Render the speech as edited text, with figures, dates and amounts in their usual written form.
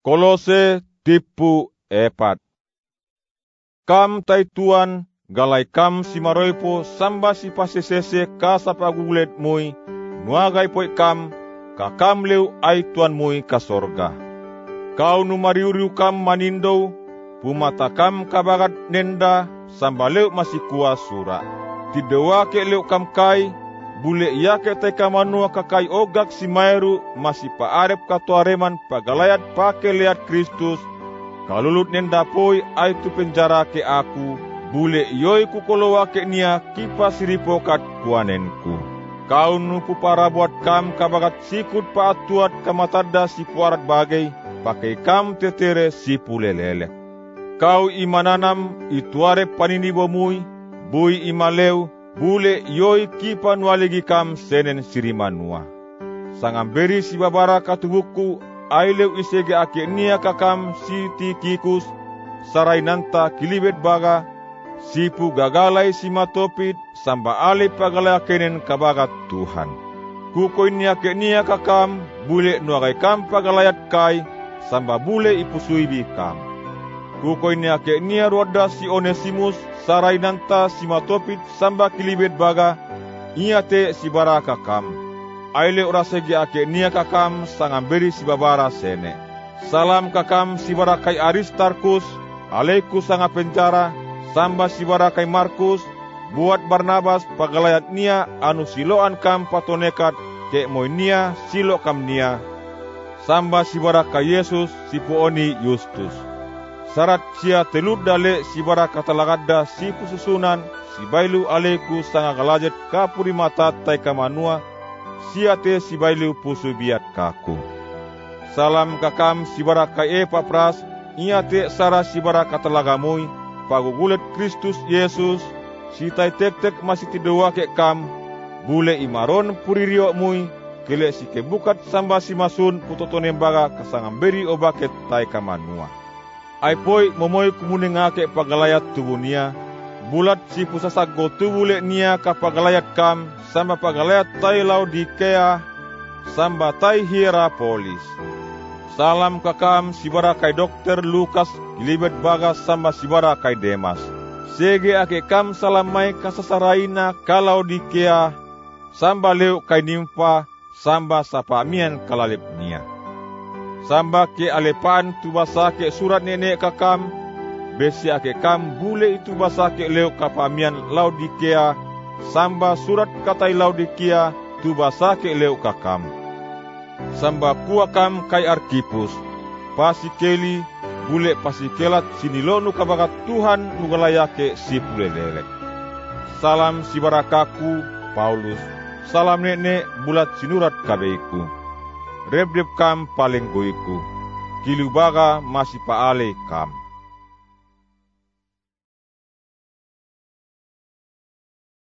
Kolose tipu 4. Kam tai Tuan galai kam si maroipo samba si pasesese ka sapagulet mui nuagai poi kam kakam leu ai Tuan mui ka sorga. Kau nu mariuriu kam manindo pumata kam kabagat nenda samba leu masih kuas sura. Tidewa ke leu kam kai bule yake tai kamanua kakai ogak si mairu masih paarep katuareman pagalayat pake liat Kristus. Kalulut nenda poi ai tu penjara ke aku bule yoi kukolowa ke nia kipa siripokat kuanenku. Kau nupu para buat kam kabagat sikut paatuat kamatada si puarat bagai pakai kam tetere si pulelele. Kau imananam ituare panini bomui bui imaleu bule yoi kipa nualegi kam senen sirimanua. Sangamberi si babara katubuku aileu isege ake nia kakam si Tikikus sarai nanta kilibet baga sipu gagalai si matopit samba ale pagalai kenen kabagat Tuhan. Kukoi nia ke nia kakam bule nuagai kam pagalayat kai samba bule ipusui bikam. Kukoi nia ke nia roda si Onesimus sarai nanta si matopit samba kilibet baga ia te si bara kakam. Aile orasegi ake nia kakam sangamberi si babara sene. Salam kakam si barakai Aristarkus, aleiku sanga penjara, samba si barakai Markus, buat Barnabas pagalayat nia anu siloan kam patonekat ke moi nia silo kam nia. Samba si barakai Yesus si puoni Justus. Sarat sia telud dale si baraka talagada si pususunan si bailu aleiku sanga galajet kapuri mata tai kamanua. Siate si bailu pusu biat kaku. Salam kakam si barakai Epapras, iate sara si baraka talagamui, pagugulet Kristus Yesus, si tai tek-tek masih tidewa ke kam, bule imaron puririo mui, kele si kebukat samba si masun putotonembaga kasangamberi obaket tai kamanua. Aipoi momoi kumune ngake pagalayat tubunia, bulat si pusasago tubule nia kapagalayat kam, samba pagalayat tai Laodikea, samba tai Hierapolis. Salam kakam si barakai Dokter Lukas gilibet baga samba si barakai Demas. Sege ake kam salamai kasasaraina ka Laodikea, samba leu kai Nimfa, samba sapamian kalalip nia. Samba ke alepan tu basake surat nenek kakam, besi ake kam bule itu basake leu kapamian Laodikea, samba surat katai Laodikea tu basake leu kakam. Samba kuakam kai Arkipus, pasikeli bule pasikelat sinilonu kabagat Tuhan nugalayake si pulelele. Salam si barakaku Paulus, salam nenek bulat sinurat kabeiku. Reb kam paling goiku, kilubaga masih paale kam.